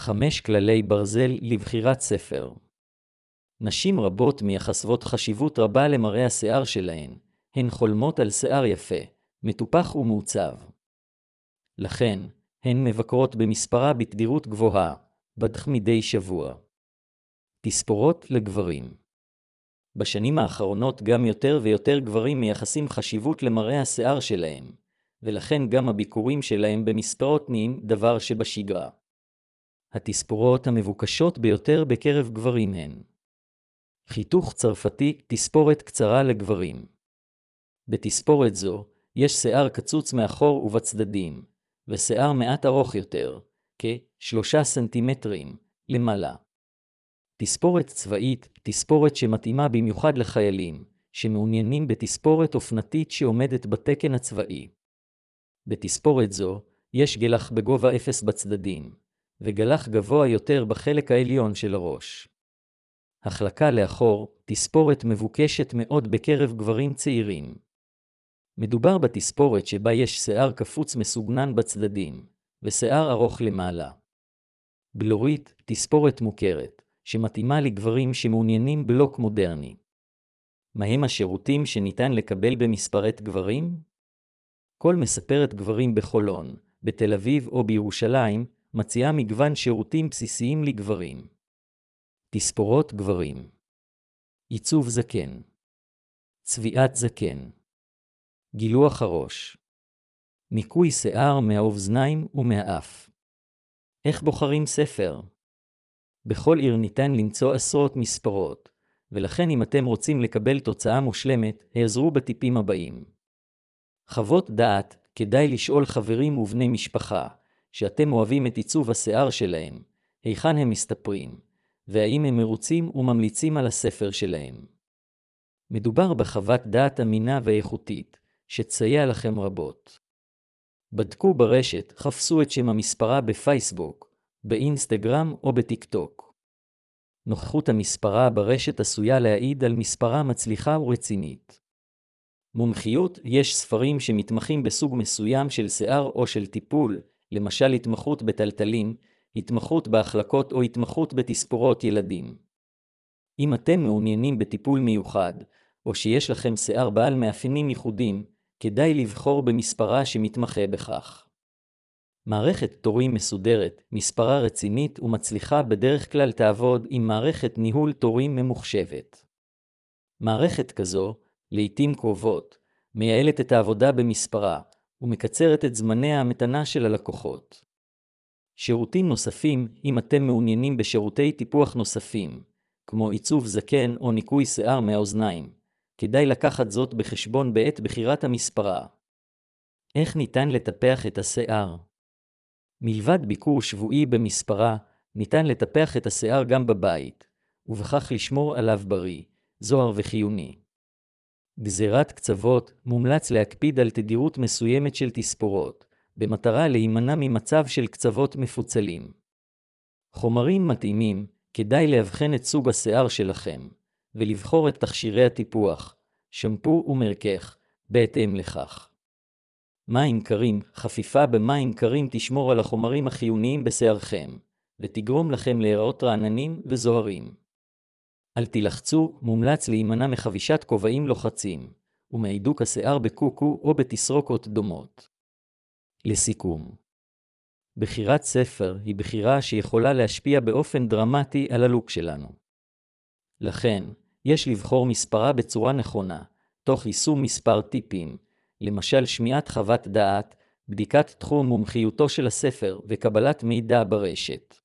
5 כללי ברזל לבחירת ספר. נשים רבות מייחסות חשיבות רבה למראה השיער שלהן, הן חולמות על שיער יפה, מטופח ומעוצב. לכן, הן מבקרות במספרה בתדירות גבוהה, בדרך מדי שבוע. תספורות לגברים. בשנים האחרונות גם יותר ויותר גברים מייחסים חשיבות למראה השיער שלהם, ולכן גם הביקורים שלהם במספרות נהיים דבר שבשגרה. התספורות המבוקשות ביותר בקרב גברים הן חיתוך צרפתי, תספורת קצרה לגברים. בתספורת זו יש שיער קצוץ מאחור ובצדדים, ושיער מעט ארוך יותר, כ-3 סנטימטרים, למעלה. תספורת צבאית, תספורת שמתאימה במיוחד לחיילים, שמעוניינים בתספורת אופנתית שעומדת בתקן הצבאי. בתספורת זו יש גלח בגובה 0 בצדדים, וגלח גבוה יותר בחלק העליון של הראש. החלקה לאחור, תספורת מבוקשת מאוד בקרב גברים צעירים. מדובר בתספורת שבה יש שיער קפוץ מסוגנן בצדדים, ושיער ארוך למעלה. בלורית, תספורת מוכרת, שמתאימה לגברים שמעוניינים בלוק מודרני. מהם השירותים שניתן לקבל במספרת גברים? כל מספרת גברים בחולון, בתל אביב או בירושלים, מציעה מגוון שירותים בסיסיים לגברים. תספורות גברים. עיצוב זקן. צביעת זקן. גילוח הראש. ניקוי שיער מהאוזניים ומהאף. איך בוחרים ספר? בכל עיר ניתן למצוא עשרות מספרות, ולכן אם אתם רוצים לקבל תוצאה מושלמת, העזרו בטיפים הבאים. חוות דעת, כדאי לשאול חברים ובני משפחה, שאתם אוהבים את עיצוב השיער שלהם, היכן הם מסתפרים, והאם הם מרוצים וממליצים על הספר שלהם. מדובר בחוות דעת אמינה ואיכותית, שתסייע לכם רבות. בדקו ברשת, חפשו את שם המספרה בפייסבוק, באינסטגרם או בטיקטוק. נוכחות המספרה ברשת עשויה להעיד על מספרה מצליחה ורצינית. מומחיות, יש ספרים שמתמחים בסוג מסוים של שיער או של טיפול, למשל התמחות בטלטלים, התמחות בהחלקות או התמחות בתספורות ילדים. אם אתם מעוניינים בטיפול מיוחד, או שיש לכם שיער בעל מאפיינים ייחודיים, כדאי לבחור במספרה שמתמחה בכך. מערכת תורים מסודרת, מספרה רצינית ומצליחה בדרך כלל תעבוד עם מערכת ניהול תורים ממוחשבת. מערכת כזו, לעתים קרובות, מייעלת את העבודה במספרה, ומקצרת את זמני ההמתנה של הלקוחות. שירותים נוספים, אם אתם מעוניינים בשירותי טיפוח נוספים, כמו עיצוב זקן או ניקוי שיער מהאוזניים, כדאי לקחת זאת בחשבון בעת בחירת המספרה. איך ניתן לטפח את השיער? מלבד ביקור שבועי במספרה, ניתן לטפח את השיער גם בבית, ובכך לשמור עליו בריא, זוהר וחיוני. גזירת קצוות, מומלץ להקפיד על תדירות מסוימת של תספורות, במטרה להימנע ממצב של קצוות מפוצלים. חומרים מתאימים, כדאי להבחן את סוג השיער שלכם, ולבחור את תכשירי הטיפוח, שמפו ומרכך, בהתאם לכך. מים קרים, חפיפה במים קרים תשמור על החומרים החיוניים בשיערכם, ותגרום לכם להיראות רעננים וזוהרים. אל תלחצו, מומלץ להימנע מחבישת כובעים לוחצים, ומהידוק השיער בקוקו או בתסרוקות דומות. לסיכום, בחירת ספר היא בחירה שיכולה להשפיע באופן דרמטי על הלוק שלנו. לכן, יש לבחור מספרה בצורה נכונה, תוך יישום מספר טיפים, למשל שמיעת חוות דעת, בדיקת תחום מומחיותו של הספר וקבלת מידע ברשת.